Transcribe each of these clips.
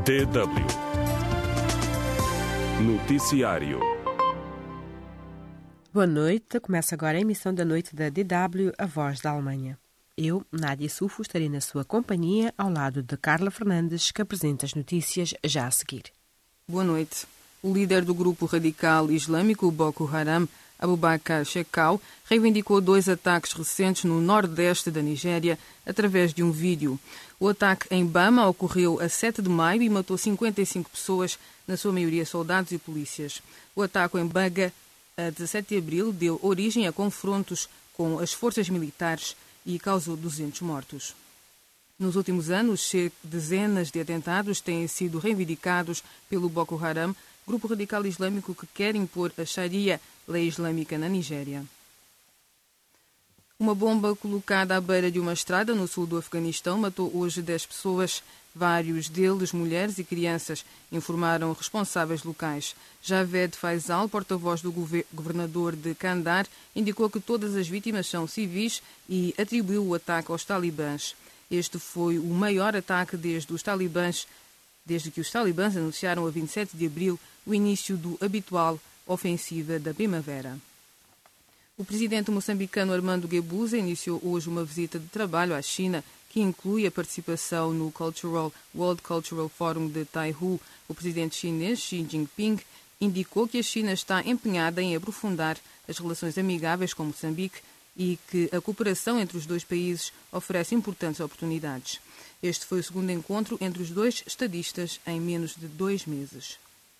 DW Noticiário. Boa noite, começa agora a emissão da noite da DW, a voz da Alemanha. Eu, Nádia Sufo, estarei na sua companhia ao lado de Carla Fernandes, que apresenta as notícias já a seguir. Boa noite. O líder do grupo radical islâmico Boko Haram, Abubakar Shekau, reivindicou 2 ataques recentes no nordeste da Nigéria através de um vídeo. O ataque em Bama ocorreu a 7 de maio e matou 55 pessoas, na sua maioria soldados e polícias. O ataque em Baga, a 17 de abril, deu origem a confrontos com as forças militares e causou 200 mortos. Nos últimos anos, dezenas de atentados têm sido reivindicados pelo Boko Haram, grupo radical islâmico que quer impor a Sharia, lei islâmica, na Nigéria. Uma bomba colocada à beira de uma estrada no sul do Afeganistão matou hoje 10 pessoas, vários deles mulheres e crianças, informaram responsáveis locais. Javed Faisal, porta-voz do governador de Kandahar, indicou que todas as vítimas são civis e atribuiu o ataque aos talibãs. Este foi o maior ataque desde que os talibãs anunciaram a 27 de abril o início do habitual ofensiva da primavera. O presidente moçambicano Armando Guebuza iniciou hoje uma visita de trabalho à China, que inclui a participação no World Cultural Forum de Taihu. O presidente chinês Xi Jinping indicou que a China está empenhada em aprofundar as relações amigáveis com Moçambique e que a cooperação entre os dois países oferece importantes oportunidades. Este foi o segundo encontro entre os dois estadistas em menos de 2 meses.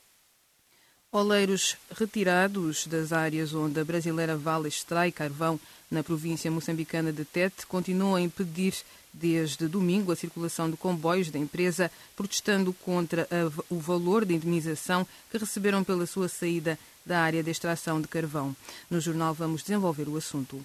Oleiros retirados das áreas onde a brasileira Vale extrai carvão na província moçambicana de Tete continuam a impedir desde domingo a circulação de comboios da empresa, protestando contra o valor de indemnização que receberam pela sua saída da área de extração de carvão. No jornal vamos desenvolver o assunto.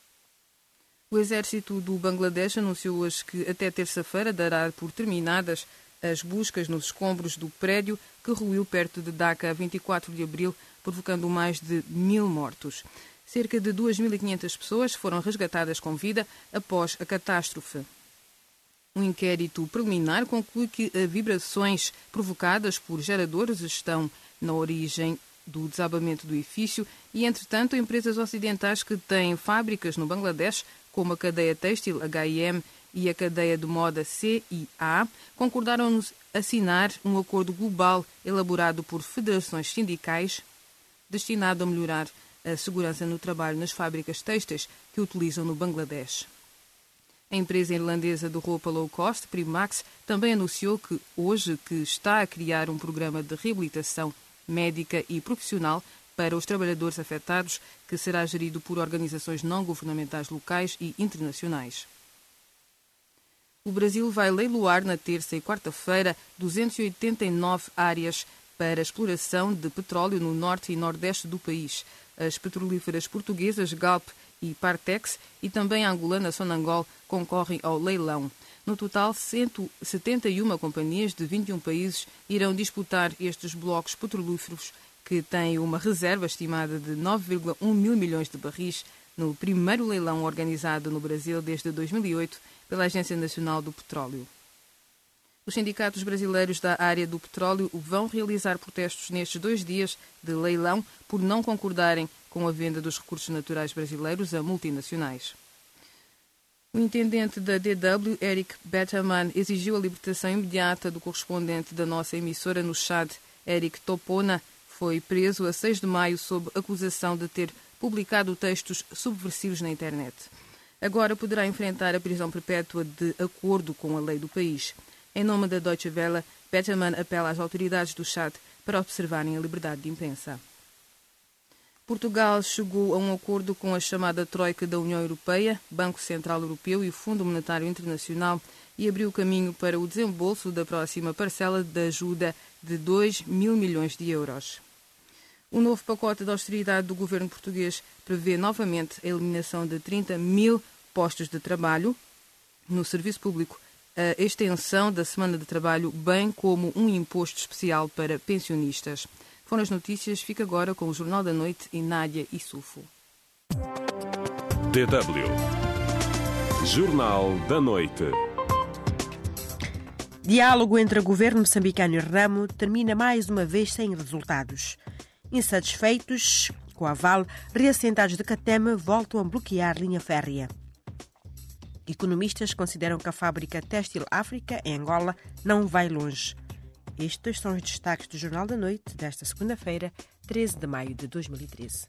O exército do Bangladesh anunciou hoje que até terça-feira dará por terminadas as buscas nos escombros do prédio que ruiu perto de Dhaka a 24 de abril, provocando mais de 1.000 mortos. Cerca de 2.500 pessoas foram resgatadas com vida após a catástrofe. Um inquérito preliminar conclui que as vibrações provocadas por geradores estão na origem do desabamento do edifício e, entretanto, empresas ocidentais que têm fábricas no Bangladesh, como a cadeia têxtil H&M e a cadeia de moda CIA, concordaram assinar um acordo global elaborado por federações sindicais destinado a melhorar a segurança no trabalho nas fábricas têxteis que utilizam no Bangladesh. A empresa irlandesa de roupa low cost, Primax, também anunciou que hoje está a criar um programa de reabilitação médica e profissional para os trabalhadores afetados, que será gerido por organizações não governamentais locais e internacionais. O Brasil vai leiloar na terça e quarta-feira 289 áreas para exploração de petróleo no norte e nordeste do país. As petrolíferas portuguesas Galp e Partex e também a angolana Sonangol concorrem ao leilão. No total, 171 companhias de 21 países irão disputar estes blocos petrolíferos, que têm uma reserva estimada de 9,1 mil milhões de barris no primeiro leilão organizado no Brasil desde 2008 pela Agência Nacional do Petróleo. Os sindicatos brasileiros da área do petróleo vão realizar protestos nestes 2 dias de leilão por não concordarem com a venda dos recursos naturais brasileiros a multinacionais. O intendente da DW, Eric Betterman, exigiu a libertação imediata do correspondente da nossa emissora no Chad, Eric Topona. Foi preso a 6 de maio sob acusação de ter publicado textos subversivos na internet. Agora poderá enfrentar a prisão perpétua de acordo com a lei do país. Em nome da Deutsche Welle, Betterman apela às autoridades do Chad para observarem a liberdade de imprensa. Portugal chegou a um acordo com a chamada Troika da União Europeia, Banco Central Europeu e Fundo Monetário Internacional e abriu caminho para o desembolso da próxima parcela da ajuda de 2 mil milhões de euros. O novo pacote de austeridade do governo português prevê novamente a eliminação de 30 mil postos de trabalho no serviço público, a extensão da semana de trabalho, bem como um imposto especial para pensionistas. Foram as notícias. Fica agora com o Jornal da Noite e Nádia Issoufou. DW Jornal da Noite. Diálogo entre o governo moçambicano e Renamo termina mais uma vez sem resultados. Insatisfeitos com a Vale, reassentados de Catema voltam a bloquear linha férrea. Economistas consideram que a fábrica Têxtil África, em Angola, não vai longe. Estes são os destaques do Jornal da Noite desta segunda-feira, 13 de maio de 2013.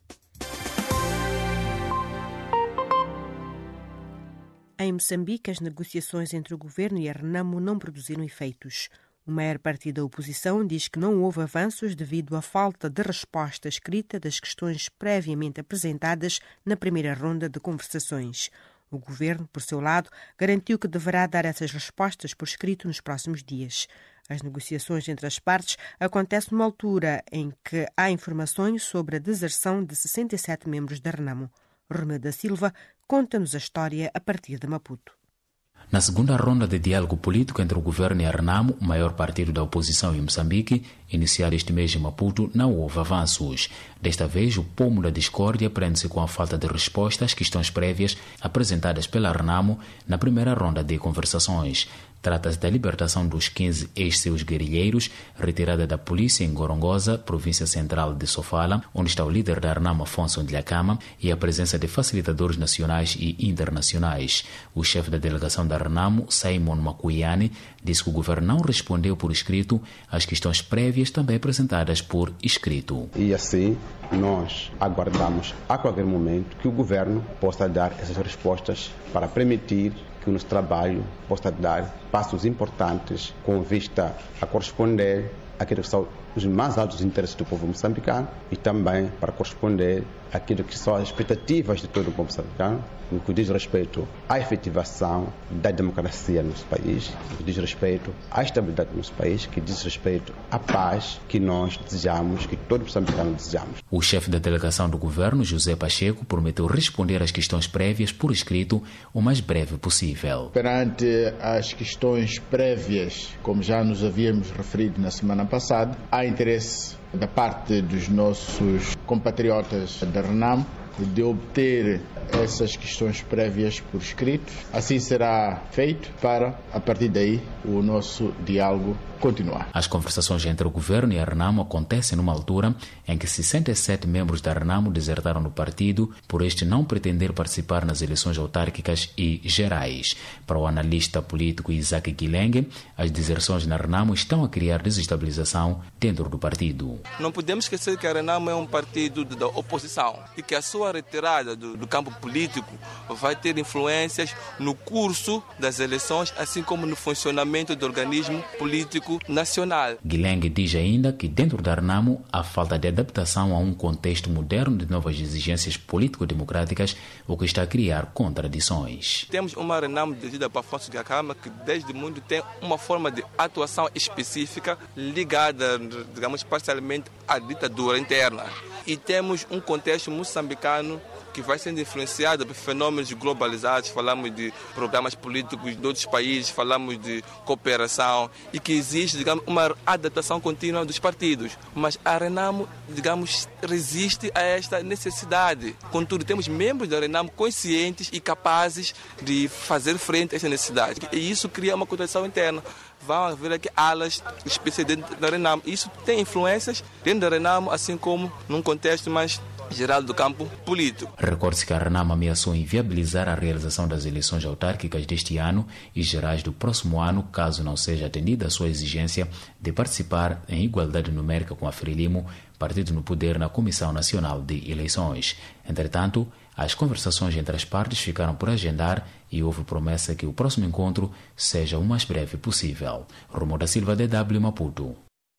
Em Moçambique, as negociações entre o governo e a Renamo não produziram efeitos. O maior partido da oposição diz que não houve avanços devido à falta de resposta escrita das questões previamente apresentadas na primeira ronda de conversações. O governo, por seu lado, garantiu que deverá dar essas respostas por escrito nos próximos dias. As negociações entre as partes acontecem numa altura em que há informações sobre a deserção de 67 membros da Renamo. Romeu da Silva conta-nos a história a partir de Maputo. Na segunda ronda de diálogo político entre o governo e a Renamo, o maior partido da oposição em Moçambique, iniciado este mês em Maputo, não houve avanços. Desta vez, o pomo da discórdia prende-se com a falta de resposta às questões prévias apresentadas pela Renamo na primeira ronda de conversações. Trata-se da libertação dos 15 ex-seus guerrilheiros, retirada da polícia em Gorongosa, província central de Sofala, onde está o líder da Renamo, Afonso Ndlakama, e a presença de facilitadores nacionais e internacionais. O chefe da delegação da Renamo, Simon Makuyane, disse que o governo não respondeu por escrito às questões prévias também apresentadas por escrito. E assim, nós aguardamos a qualquer momento que o governo possa dar essas respostas para permitir que o nosso trabalho possa dar passos importantes com vista a corresponder àquilo que são os mais altos interesses do povo moçambicano e também para corresponder àquilo que são as expectativas de todo o povo moçambicano, no que diz respeito à efetivação da democracia no nosso país, que diz respeito à estabilidade do nosso país, que diz respeito à paz que nós desejamos, que todo moçambicano desejamos. O chefe da delegação do governo, José Pacheco, prometeu responder às questões prévias por escrito o mais breve possível. Perante as questões prévias, como já nos havíamos referido na semana passada, há interesse da parte dos nossos compatriotas da Renamo de obter essas questões prévias por escrito. Assim será feito para, a partir daí, o nosso diálogo continuar. As conversações entre o governo e a Renamo acontecem numa altura em que 67 membros da Renamo desertaram do partido por este não pretender participar nas eleições autárquicas e gerais. Para o analista político Isaac Guilherme, as deserções na Renamo estão a criar desestabilização dentro do partido. Não podemos esquecer que a Renamo é um partido da oposição e que a sua retirada do campo político vai ter influências no curso das eleições, assim como no funcionamento do organismo político nacional. Guilherme diz ainda que dentro da Renamo há falta de adaptação a um contexto moderno de novas exigências político-democráticas, o que está a criar contradições. Temos uma Renamo dirigida por Afonso Ndlakama que desde muito tem uma forma de atuação específica ligada, digamos, parcialmente à ditadura interna. E temos um contexto moçambicano que vai sendo influenciado por fenômenos globalizados, falamos de programas políticos de outros países, falamos de cooperação e que existe, digamos, uma adaptação contínua dos partidos. Mas a Renamo, digamos, resiste a esta necessidade. Contudo, temos membros da Renamo conscientes e capazes de fazer frente a essa necessidade. E isso cria uma contradição interna. Vão haver aqui alas específicas dentro da Renamo. Isso tem influências dentro da Renamo, assim como num contexto mais geral do campo político. Recorde-se que a Renamo ameaçou inviabilizar a realização das eleições autárquicas deste ano e gerais do próximo ano, caso não seja atendida a sua exigência de participar em igualdade numérica com a Frelimo, partido no poder na Comissão Nacional de Eleições. Entretanto, as conversações entre as partes ficaram por agendar e houve promessa que o próximo encontro seja o mais breve possível. Romeu da Silva, DW, Maputo.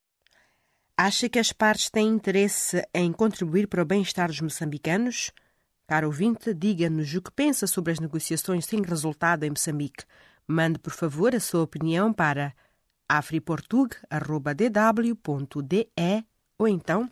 Acha que as partes têm interesse em contribuir para o bem-estar dos moçambicanos? Caro ouvinte, diga-nos o que pensa sobre as negociações sem resultado em Moçambique. Mande, por favor, a sua opinião para afriportug@dw.de ou então...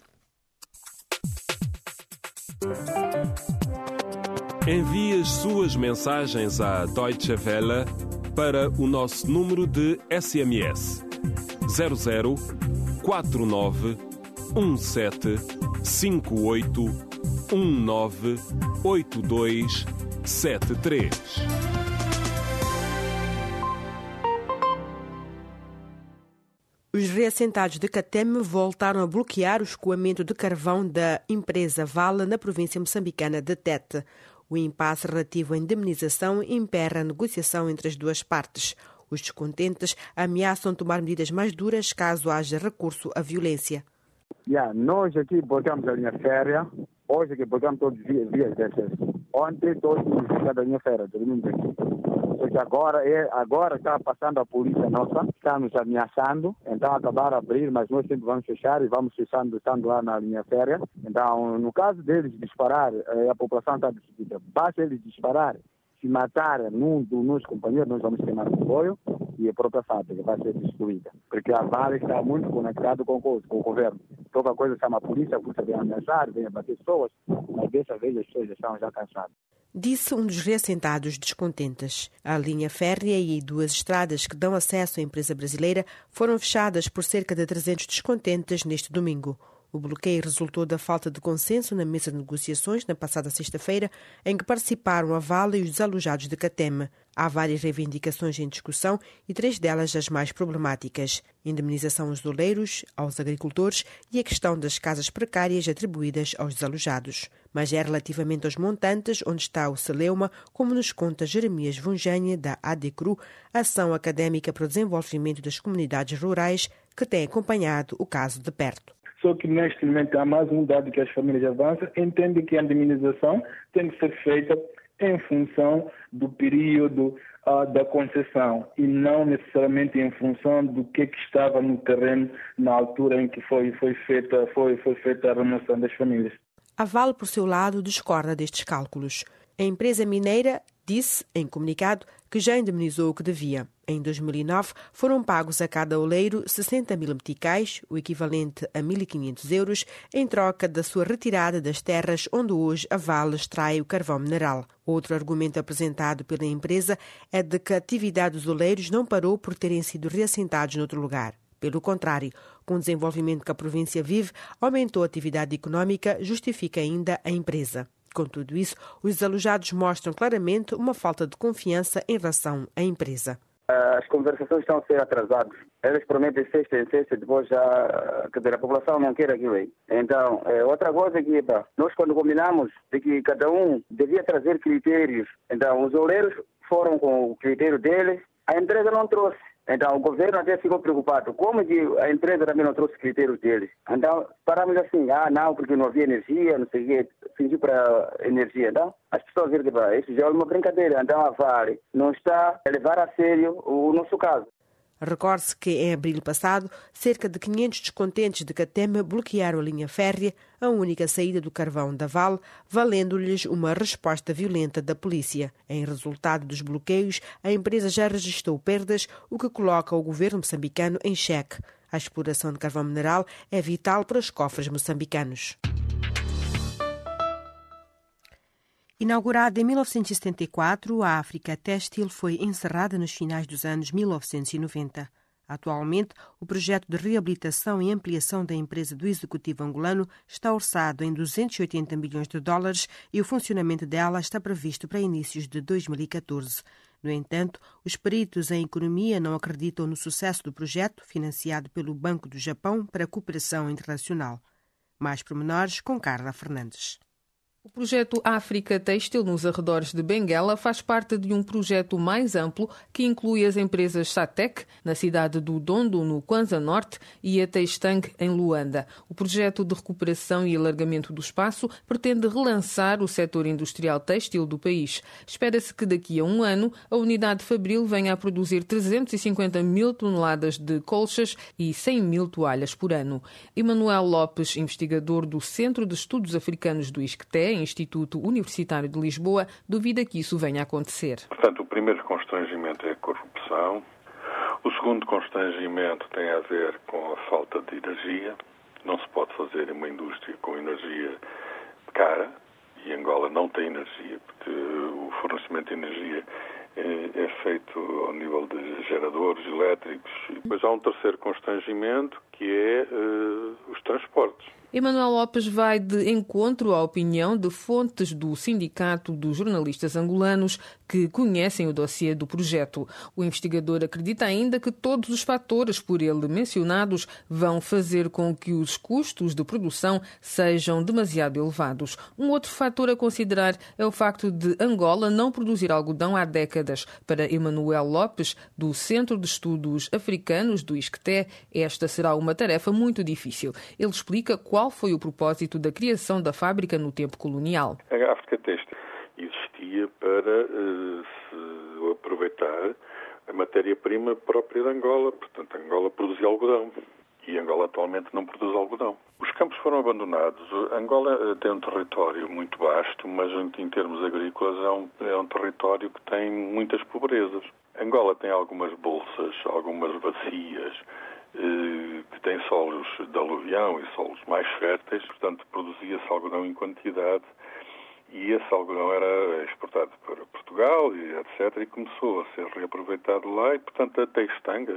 Envie as suas mensagens à Deutsche Welle para o nosso número de SMS 00 49 17 58 19 82 73. Os reassentados de Cateme voltaram a bloquear o escoamento de carvão da empresa Vale na província moçambicana de Tete. O impasse relativo à indemnização impera a negociação entre as duas partes. Os descontentes ameaçam tomar medidas mais duras caso haja recurso à violência. Nós aqui botamos a linha férrea, hoje aqui botamos todos os dias desses. Ontem todos da linha férrea, dormimos aqui. Só que agora está passando a polícia nossa, está nos ameaçando, então acabaram de abrir, mas nós sempre vamos fechar e vamos fechando, estando lá na linha férrea. Então, no caso deles disparar, a população está decidida. Basta eles disparar, se matarem num dos nossos companheiros, nós vamos queimar o apoio e a própria fábrica vai ser destruída. Porque a Vale está muito conectada com o governo. Toda coisa chama a polícia vem ameaçar, vem abater pessoas, mas dessa vez as pessoas estão já cansadas. Disse um dos reassentados descontentes. A linha férrea e 2 estradas que dão acesso à empresa brasileira foram fechadas por cerca de 300 descontentes neste domingo. O bloqueio resultou da falta de consenso na mesa de negociações na passada sexta-feira, em que participaram a Vale e os desalojados de Cateme. Há várias reivindicações em discussão e 3 delas as mais problemáticas: indemnização aos doleiros, aos agricultores e a questão das casas precárias atribuídas aos desalojados. Mas é relativamente aos montantes onde está o celeuma, como nos conta Jeremias Vunjanha, da ADCRU, Ação Académica para o Desenvolvimento das Comunidades Rurais, que tem acompanhado o caso de perto. Só que neste momento há mais um dado que as famílias avançam, entendem que a indemnização tem que ser feita em função do período da concessão e não necessariamente em função do que estava no terreno na altura em que foi feita a remoção das famílias. A Vale, por seu lado, discorda destes cálculos. A empresa mineira disse, em comunicado, que já indemnizou o que devia. Em 2009, foram pagos a cada oleiro 60 mil meticais, o equivalente a 1.500 euros, em troca da sua retirada das terras onde hoje a Vale extrai o carvão mineral. Outro argumento apresentado pela empresa é de que a atividade dos oleiros não parou por terem sido reassentados noutro lugar. Pelo contrário, com o desenvolvimento que a província vive, aumentou a atividade económica, justifica ainda a empresa. Com tudo isso, os desalojados mostram claramente uma falta de confiança em relação à empresa. As conversações estão a ser atrasadas. Eles prometem sexta em sexta, depois já, a população não quer aquilo aí. Então, outra coisa que nós quando combinamos de que cada um devia trazer critérios, então os oleiros foram com o critério deles, a empresa não trouxe. Então, o governo até ficou preocupado. Como que a empresa também não trouxe critérios deles? Então, paramos assim, não, porque não havia energia, não sei o quê, fingiu para energia. Então, as pessoas viram que isso já é uma brincadeira. Então, a Vale não está a levar a sério o nosso caso. Recorde-se que, em abril passado, cerca de 500 descontentes de Cateme bloquearam a linha férrea, a única saída do carvão da Vale, valendo-lhes uma resposta violenta da polícia. Em resultado dos bloqueios, a empresa já registrou perdas, o que coloca o governo moçambicano em xeque. A exploração de carvão mineral é vital para os cofres moçambicanos. Inaugurada em 1974, a África Têxtil foi encerrada nos finais dos anos 1990. Atualmente, o projeto de reabilitação e ampliação da empresa do executivo angolano está orçado em 280 milhões de dólares e o funcionamento dela está previsto para inícios de 2014. No entanto, os peritos em economia não acreditam no sucesso do projeto, financiado pelo Banco do Japão para a Cooperação Internacional. Mais pormenores com Carla Fernandes. O projeto África Têxtil nos arredores de Benguela faz parte de um projeto mais amplo que inclui as empresas Satec, na cidade do Dondo, no Kwanza Norte, e a Textang, em Luanda. O projeto de recuperação e alargamento do espaço pretende relançar o setor industrial têxtil do país. Espera-se que daqui a um ano a unidade fabril venha a produzir 350 mil toneladas de colchas e 100 mil toalhas por ano. Emanuel Lopes, investigador do Centro de Estudos Africanos do ISCTE, Instituto Universitário de Lisboa, duvida que isso venha a acontecer. Portanto, o primeiro constrangimento é a corrupção. O segundo constrangimento tem a ver com a falta de energia. Não se pode fazer uma indústria com energia cara, e Angola não tem energia, porque o fornecimento de energia é feito ao nível de geradores elétricos. E depois há um terceiro constrangimento, que é os transportes. Emanuel Lopes vai de encontro à opinião de fontes do Sindicato dos Jornalistas Angolanos que conhecem o dossiê do projeto. O investigador acredita ainda que todos os fatores por ele mencionados vão fazer com que os custos de produção sejam demasiado elevados. Um outro fator a considerar é o facto de Angola não produzir algodão há décadas. Para Emanuel Lopes, do Centro de Estudos Africanos do ISCTE, esta será uma tarefa muito difícil. Ele explica qual foi o propósito da criação da fábrica no tempo colonial. A África Têxtil existia para se aproveitar a matéria-prima própria de Angola. Portanto, Angola produzia algodão e Angola atualmente não produz algodão. Os campos foram abandonados. Angola tem um território muito vasto, mas em termos agrícolas é um território que tem muitas pobrezas. Angola tem algumas bolsas, algumas bacias, que tem solos de aluvião e solos mais férteis, portanto produzia-se algodão em quantidade e esse algodão era exportado para Portugal e etc. e começou a ser reaproveitado lá e, portanto, a Textang,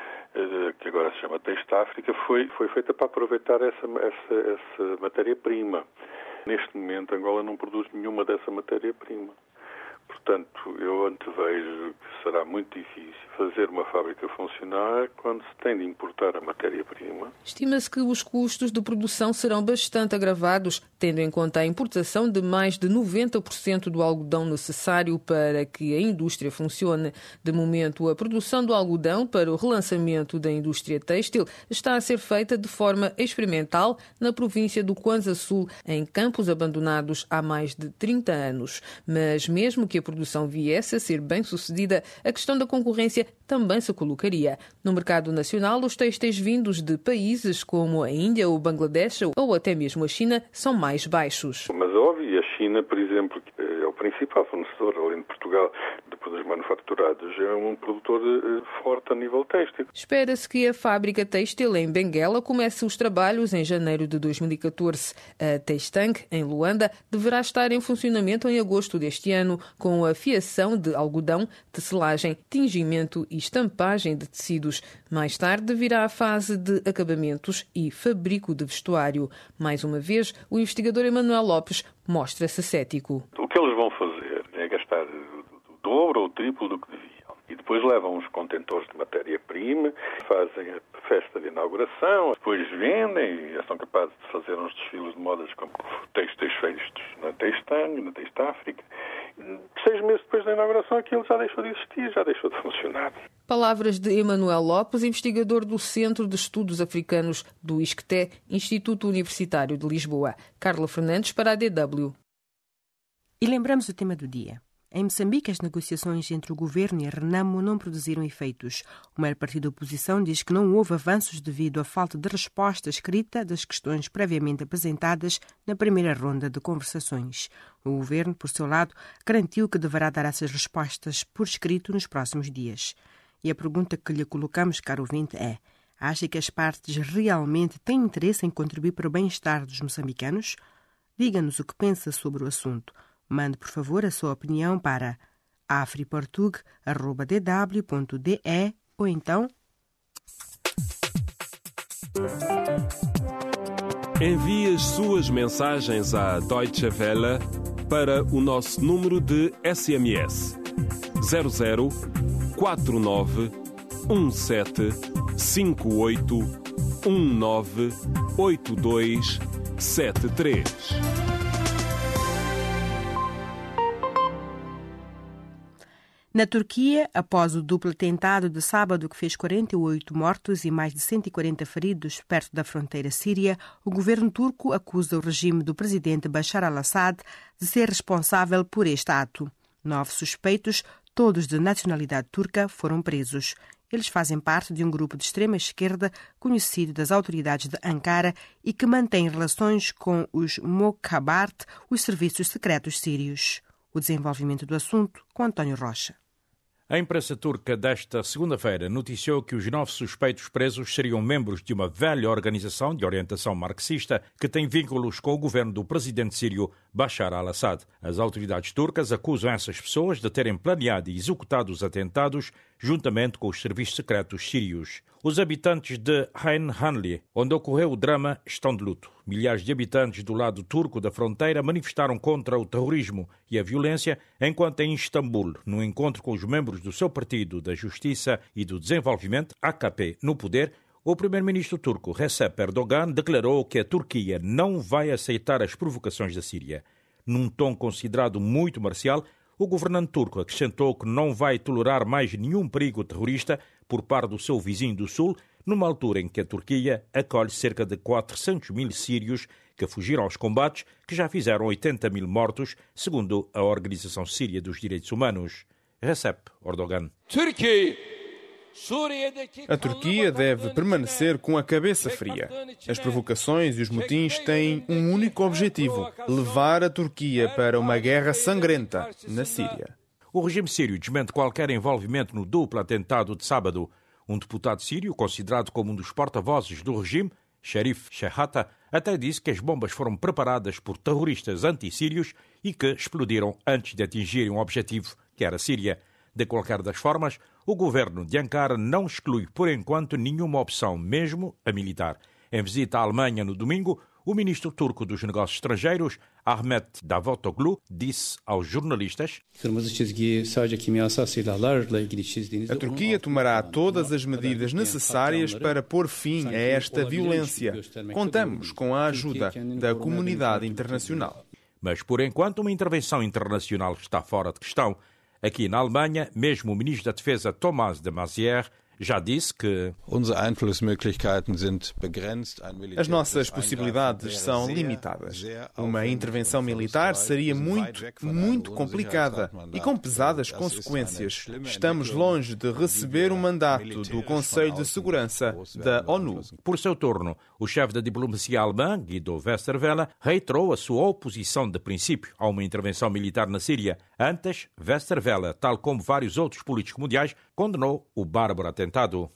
que agora se chama Textáfrica, foi feita para aproveitar essa matéria-prima. Neste momento, Angola não produz nenhuma dessa matéria-prima. Portanto, eu antevejo que será muito difícil fazer uma fábrica funcionar quando se tem de importar a matéria-prima. Estima-se que os custos de produção serão bastante agravados, tendo em conta a importação de mais de 90% do algodão necessário para que a indústria funcione. De momento, a produção do algodão para o relançamento da indústria têxtil está a ser feita de forma experimental na província do Kwanza Sul, em campos abandonados há mais de 30 anos. Mas mesmo que a produção viesse a ser bem-sucedida, a questão da concorrência também se colocaria. No mercado nacional, os têxteis vindos de países como a Índia, o Bangladesh ou até mesmo a China são mais baixos. Mas óbvio, a China, por exemplo, é o principal fornecedor, além de Portugal, dos manufaturados, é um produtor forte a nível têxtil. Espera-se que a fábrica têxtil em Benguela comece os trabalhos em janeiro de 2014. A Textang, em Luanda, deverá estar em funcionamento em agosto deste ano, com a fiação de algodão, tecelagem, tingimento e estampagem de tecidos. Mais tarde virá a fase de acabamentos e fabrico de vestuário. Mais uma vez, o investigador Emanuel Lopes mostra-se cético. O que eles vão fazer é gastar o dobro ou o triplo do que deviam. E depois levam os contentores de matéria-prima, fazem a festa de inauguração, depois vendem e são capazes de fazer uns desfiles de modas como têxteis feitos na Textang, na Textáfrica. 6 meses depois da inauguração aquilo já deixou de existir, já deixou de funcionar. Palavras de Emanuel Lopes, investigador do Centro de Estudos Africanos do ISCTE, Instituto Universitário de Lisboa. Carla Fernandes para a DW. E lembramos o tema do dia. Em Moçambique, as negociações entre o governo e a Renamo não produziram efeitos. O maior partido da oposição diz que não houve avanços devido à falta de resposta escrita das questões previamente apresentadas na primeira ronda de conversações. O governo, por seu lado, garantiu que deverá dar essas respostas por escrito nos próximos dias. E a pergunta que lhe colocamos, caro ouvinte, é: acha que as partes realmente têm interesse em contribuir para o bem-estar dos moçambicanos? Diga-nos o que pensa sobre o assunto. Mande, por favor, a sua opinião para afriportug@dw.de ou então... Envie as suas mensagens à Deutsche Welle para o nosso número de SMS 00 49 17 58 19 82 73. Na Turquia, após o duplo atentado de sábado que fez 48 mortos e mais de 140 feridos perto da fronteira síria, o governo turco acusa o regime do presidente Bashar al-Assad de ser responsável por este ato. 9 suspeitos, todos de nacionalidade turca, foram presos. Eles fazem parte de um grupo de extrema-esquerda conhecido das autoridades de Ankara e que mantém relações com os Mokhabat, os serviços secretos sírios. O desenvolvimento do assunto com António Rocha. A imprensa turca desta segunda-feira noticiou que os 9 suspeitos presos seriam membros de uma velha organização de orientação marxista que tem vínculos com o governo do presidente sírio Bashar al-Assad. As autoridades turcas acusam essas pessoas de terem planeado e executado os atentados, juntamente com os serviços secretos sírios. Os habitantes de Ain Hanli, onde ocorreu o drama, estão de luto. Milhares de habitantes do lado turco da fronteira manifestaram contra o terrorismo e a violência, enquanto em Istambul, num encontro com os membros do seu partido da Justiça e do Desenvolvimento, AKP, no poder, o primeiro-ministro turco Recep Erdogan declarou que a Turquia não vai aceitar as provocações da Síria. Num tom considerado muito marcial, o governante turco acrescentou que não vai tolerar mais nenhum perigo terrorista por parte do seu vizinho do Sul, numa altura em que a Turquia acolhe cerca de 400 mil sírios que fugiram aos combates, que já fizeram 80 mil mortos, segundo a Organização Síria dos Direitos Humanos. Recep Erdogan. A Turquia deve permanecer com a cabeça fria. As provocações e os motins têm um único objetivo: levar a Turquia para uma guerra sangrenta na Síria. O regime sírio desmente qualquer envolvimento no duplo atentado de sábado. Um deputado sírio, considerado como um dos porta-vozes do regime, Sharif Shehata, até disse que as bombas foram preparadas por terroristas anti-sírios e que explodiram antes de atingirem um objetivo, que era a Síria. De qualquer das formas, o governo de Ankara não exclui, por enquanto, nenhuma opção, mesmo a militar. Em visita à Alemanha no domingo, o ministro turco dos Negócios Estrangeiros, Ahmet Davutoglu, disse aos jornalistas: a Turquia tomará todas as medidas necessárias para pôr fim a esta violência. Contamos com a ajuda da comunidade internacional. Mas, por enquanto, uma intervenção internacional está fora de questão. Aqui na Alemanha, mesmo o ministro da Defesa Thomas de Maizière já disse que as nossas possibilidades são limitadas. Uma intervenção militar seria muito complicada e com pesadas consequências. Estamos longe de receber um mandato do Conselho de Segurança da ONU. Por seu turno, o chefe da diplomacia alemã, Guido Westerwelle, reiterou a sua oposição de princípio a uma intervenção militar na Síria. Antes, Westerwelle, tal como vários outros políticos mundiais, condenou o bárbaro atentado.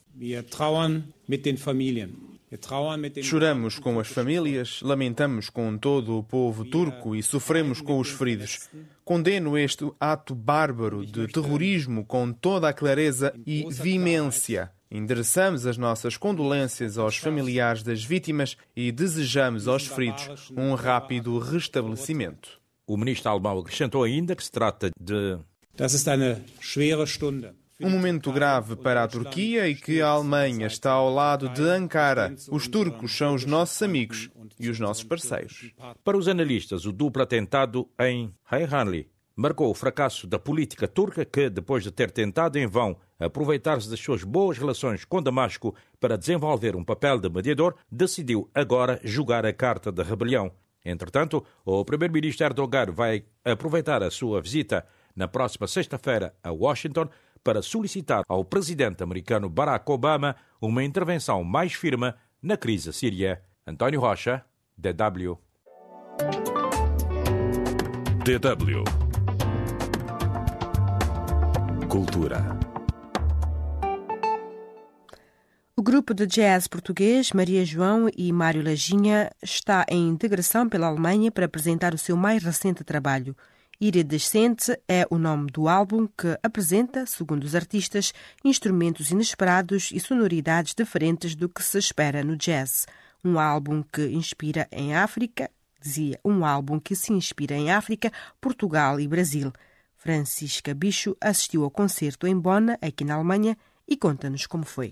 Choramos com as famílias, lamentamos com todo o povo turco e sofremos com os feridos. Condeno este ato bárbaro de terrorismo com toda a clareza e veemência. Endereçamos as nossas condolências aos familiares das vítimas e desejamos aos feridos um rápido restabelecimento. O ministro alemão acrescentou ainda que se trata de um momento grave para a Turquia e que a Alemanha está ao lado de Ankara. Os turcos são os nossos amigos e os nossos parceiros. Para os analistas, o duplo atentado em Hayhanli marcou o fracasso da política turca que, depois de ter tentado em vão aproveitar-se das suas boas relações com Damasco para desenvolver um papel de mediador, decidiu agora jogar a carta da rebelião. Entretanto, o primeiro-ministro Erdogan vai aproveitar a sua visita na próxima sexta-feira a Washington para solicitar ao presidente americano Barack Obama uma intervenção mais firme na crise síria. António Rocha, DW. DW. Cultura. O grupo de jazz português Maria João e Mário Lajinha está em integração pela Alemanha para apresentar o seu mais recente trabalho. Iridescente é o nome do álbum que apresenta, segundo os artistas, instrumentos inesperados e sonoridades diferentes do que se espera no jazz. Um álbum que inspira em África, se inspira em África, Portugal e Brasil. Francisca Bicho assistiu ao concerto em Bonn, aqui na Alemanha, e conta-nos como foi.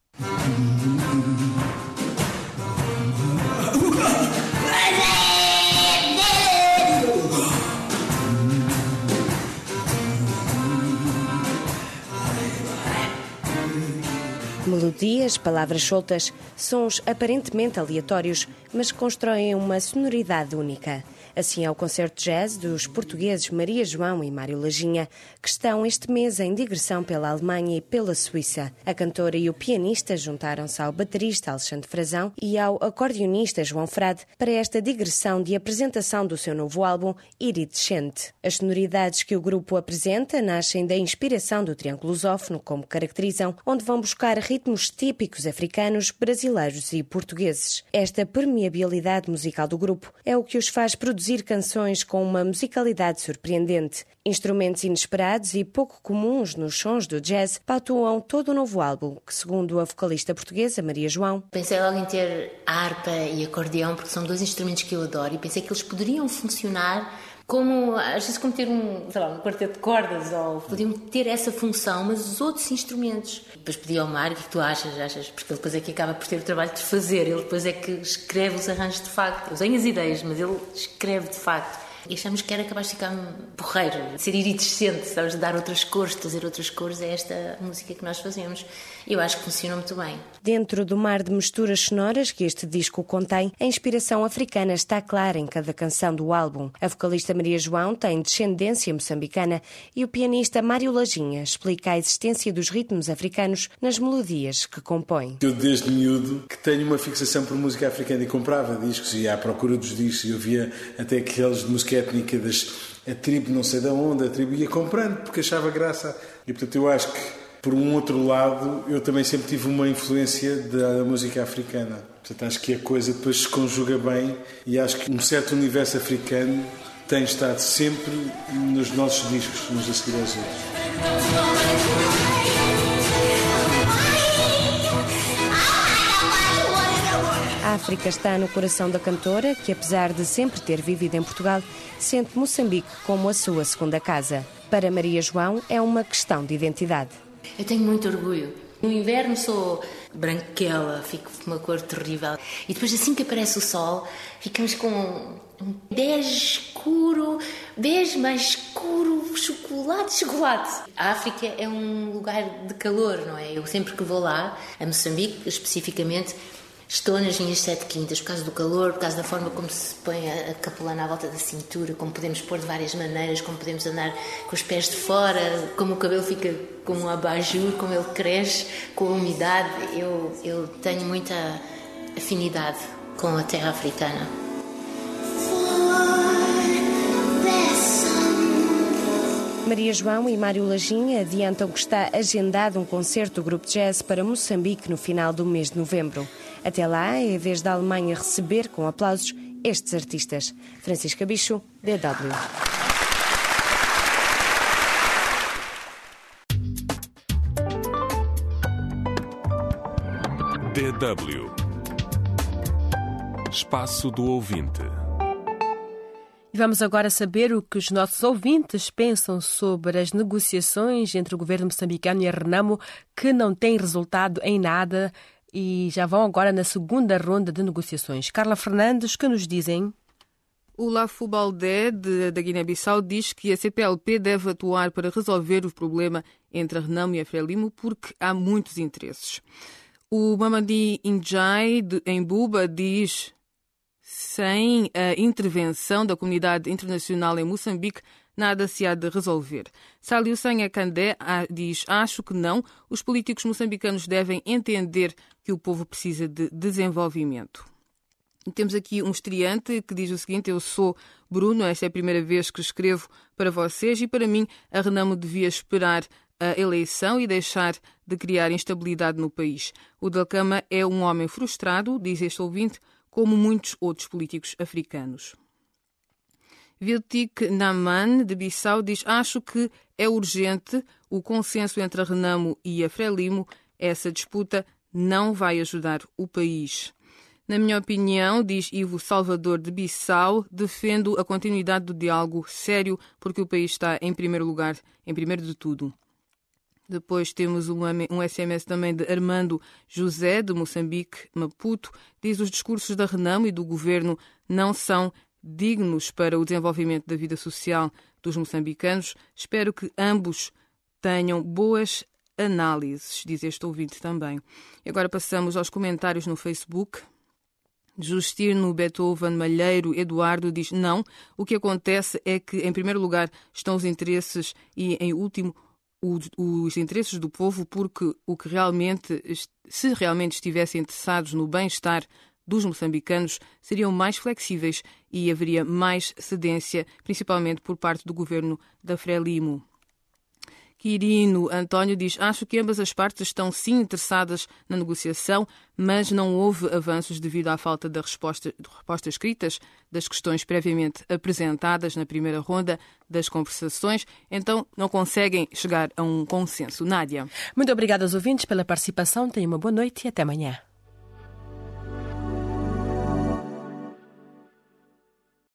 Melodias, palavras soltas, sons aparentemente aleatórios, mas constroem uma sonoridade única. Assim é o concerto jazz dos portugueses Maria João e Mário Lajinha, que estão este mês em digressão pela Alemanha e pela Suíça. A cantora e o pianista juntaram-se ao baterista Alexandre Frazão e ao acordeonista João Frade para esta digressão de apresentação do seu novo álbum Iridescente. As sonoridades que o grupo apresenta nascem da inspiração do triângulo lusófono, como caracterizam, onde vão buscar ritmos típicos africanos, brasileiros e portugueses. Esta permeabilidade musical do grupo é o que os faz produzir produzir canções com uma musicalidade surpreendente. Instrumentos inesperados e pouco comuns nos sons do jazz pautuam todo o novo álbum, que, segundo a vocalista portuguesa Maria João... Pensei logo em ter harpa e acordeão, porque são 2 instrumentos que eu adoro, e pensei que eles poderiam funcionar como, às vezes, como ter um quarteto de cordas, ou podiam ter essa função, mas os outros instrumentos. Depois pedi ao Mário: o que tu achas? Porque ele depois é que acaba por ter o trabalho de fazer, ele depois é que escreve os arranjos de facto. Eu tenho as ideias, mas ele escreve de facto. E achamos que era capaz de ficar porreiro, de ser iridescente, sabes, de dar outras cores, de trazer outras cores a esta música que nós fazemos. E eu acho que funciona muito bem. Dentro do mar de misturas sonoras que este disco contém, a inspiração africana está clara em cada canção do álbum. A vocalista Maria João tem descendência moçambicana e o pianista Mário Lajinha explica a existência dos ritmos africanos nas melodias que compõe. Eu, desde miúdo, que tenho uma fixação por música africana e comprava discos e ia à procura dos discos e eu via até aqueles de música étnica a tribo não sei de onde, a tribo ia comprando porque achava graça. E portanto eu acho que, por um outro lado, eu também sempre tive uma influência da música africana. Portanto acho que a coisa depois se conjuga bem e acho que um certo universo africano tem estado sempre nos nossos discos, uns a seguir aos outros. A África está no coração da cantora, que apesar de sempre ter vivido em Portugal, sente Moçambique como a sua segunda casa. Para Maria João é uma questão de identidade. Eu tenho muito orgulho. No inverno sou branquela, fico com uma cor terrível. E depois, assim que aparece o sol, ficamos com um bege escuro, bege mais escuro, chocolate. A África é um lugar de calor, não é? Eu sempre que vou lá, a Moçambique especificamente, estou nas minhas 7 quintas por causa do calor, por causa da forma como se põe a capulana à volta da cintura, como podemos pôr de várias maneiras, como podemos andar com os pés de fora, como o cabelo fica como um abajur, como ele cresce com a umidade. Eu tenho muita afinidade com a terra africana. Maria João e Mário Lajinha adiantam que está agendado um concerto do Grupo Jazz para Moçambique no final do mês de novembro. Até lá, é a vez da Alemanha receber com aplausos estes artistas. Francisca Bicho, DW. DW. Espaço do Ouvinte. Vamos agora saber o que os nossos ouvintes pensam sobre as negociações entre o governo moçambicano e a Renamo, que não têm resultado em nada e já vão agora na segunda ronda de negociações. Carla Fernandes, que nos dizem? O Lafu Baldé, da Guiné-Bissau, diz que a CPLP deve atuar para resolver o problema entre a Renamo e a Frelimo porque há muitos interesses. O Mamadi Injai, em Buba, diz: sem a intervenção da comunidade internacional em Moçambique, nada se há de resolver. Saliu Sanha Candé diz: acho que não. Os políticos moçambicanos devem entender que o povo precisa de desenvolvimento. E temos aqui um estreante que diz o seguinte: eu sou Bruno, esta é a primeira vez que escrevo para vocês e para mim a Renamo devia esperar a eleição e deixar de criar instabilidade no país. O Dalcama é um homem frustrado, diz este ouvinte, como muitos outros políticos africanos. Viltik Naman, de Bissau, diz: acho que é urgente o consenso entre a Renamo e a Frelimo. Essa disputa não vai ajudar o país. Na minha opinião, diz Ivo Salvador, de Bissau, defendo a continuidade do diálogo sério porque o país está em primeiro lugar, em primeiro de tudo. Depois temos um SMS também de Armando José, de Moçambique, Maputo. Diz: os discursos da Renamo e do governo não são dignos para o desenvolvimento da vida social dos moçambicanos. Espero que ambos tenham boas análises, diz este ouvinte também. E agora passamos aos comentários no Facebook. Justino Beethoven Malheiro Eduardo diz: não, o que acontece é que em primeiro lugar estão os interesses e em último os interesses do povo, porque se realmente estivessem interessados no bem-estar dos moçambicanos, seriam mais flexíveis e haveria mais cedência, principalmente por parte do governo da Frelimo. Quirino António diz: acho que ambas as partes estão sim interessadas na negociação, mas não houve avanços devido à falta de respostas escritas das questões previamente apresentadas na primeira ronda das conversações, então não conseguem chegar a um consenso. Nádia. Muito obrigada aos ouvintes pela participação. Tenham uma boa noite e até amanhã.